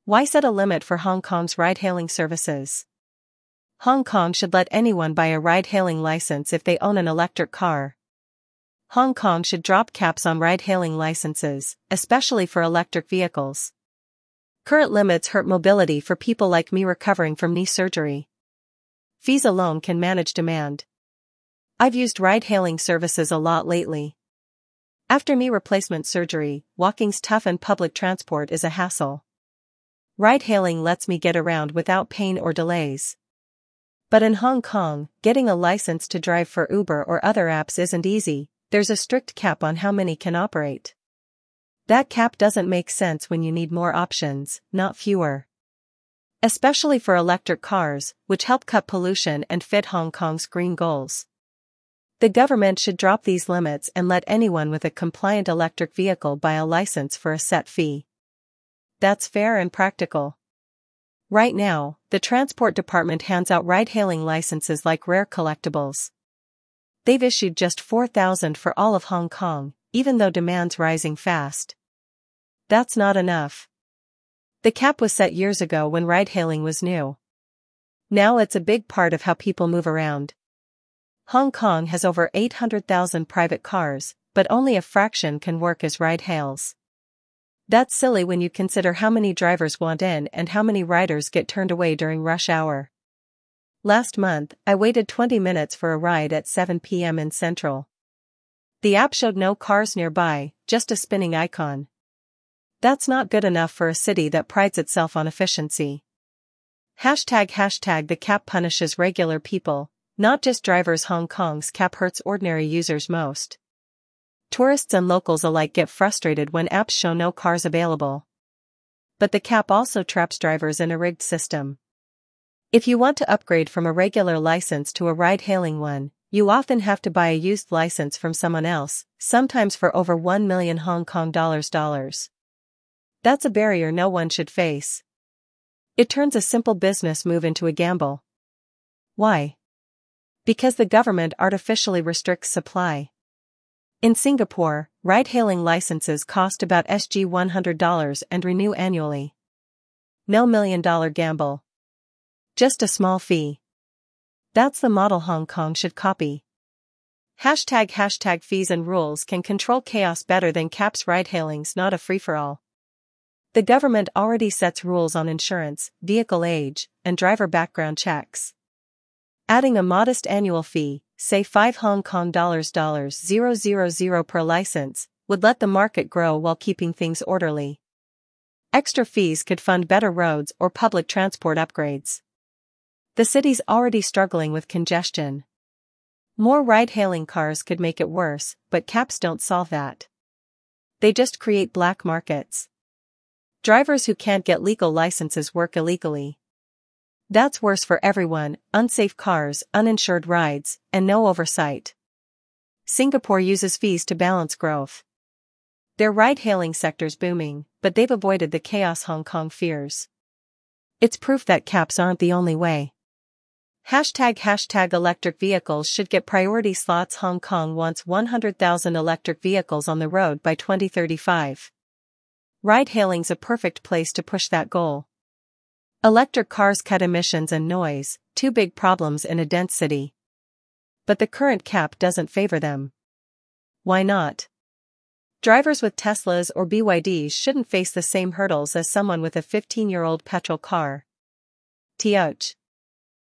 Why set a limit for Hong Kong's ride-hailing services? Hong Kong should let anyone buy a ride-hailing license if they own an electric car. Hong Kong should drop caps on ride-hailing licenses, especially for electric vehicles. Current limits hurt mobility for people like me recovering from knee surgery. Fees alone can manage demand. I've used ride-hailing services a lot lately. After knee replacement surgery, walking's tough and public transport is a hassle. Ride-hailing lets me get around without pain or delays. But in Hong Kong, getting a license to drive for Uber or other apps isn't easy. There's a strict cap on how many can operate. That cap doesn't make sense when you need more options, not fewer. Especially for electric cars, which help cut pollution and fit Hong Kong's green goals. The government should drop these limits and let anyone with a compliant electric vehicle buy a license for a set fee. That's fair and practical. Right now, the Transport Department hands out ride-hailing licenses like rare collectibles. They've issued just 4,000 for all of Hong Kong, even though demand's rising fast. That's not enough. The cap was set years ago when ride-hailing was new. Now it's a big part of how people move around. Hong Kong has over 800,000 private cars, but only a fraction can work as ride-hails. That's silly when you consider how many drivers want in and how many riders get turned away during rush hour. Last month, I waited 20 minutes for a ride at 7 p.m. in Central. The app showed no cars nearby, just a spinning icon. That's not good enough for a city that prides itself on efficiency. #the cap punishes regular people, not just drivers. Hong Kong's cap hurts ordinary users most. Tourists and locals alike get frustrated when apps show no cars available. But the cap also traps drivers in a rigged system. If you want to upgrade from a regular license to a ride-hailing one, you often have to buy a used license from someone else, sometimes for over 1 million Hong Kong dollars. That's a barrier no one should face. It turns a simple business move into a gamble. Why? Because the government artificially restricts supply. In Singapore, ride-hailing licenses cost about $100 and renew annually. No million-dollar gamble. Just a small fee. That's the model Hong Kong should copy. ## fees and rules can control chaos better than caps. Ride-hailing's not a free-for-all. The government already sets rules on insurance, vehicle age, and driver background checks. Adding a modest annual fee, say $5 per license, would let the market grow while keeping things orderly. Extra fees could fund better roads or public transport upgrades. The city's already struggling with congestion. More ride-hailing cars could make it worse, but caps don't solve that. They just create black markets. Drivers who can't get legal licenses work illegally. That's worse for everyone: unsafe cars, uninsured rides, and no oversight. Singapore uses fees to balance growth. Their ride-hailing sector's booming, but they've avoided the chaos Hong Kong fears. It's proof that caps aren't the only way. ## electric vehicles should get priority slots. Hong Kong wants 100,000 electric vehicles on the road by 2035. Ride-hailing's a perfect place to push that goal. Electric cars cut emissions and noise, two big problems in a dense city. But the current cap doesn't favor them. Why not? Drivers with Teslas or BYDs shouldn't face the same hurdles as someone with a 15-year-old petrol car.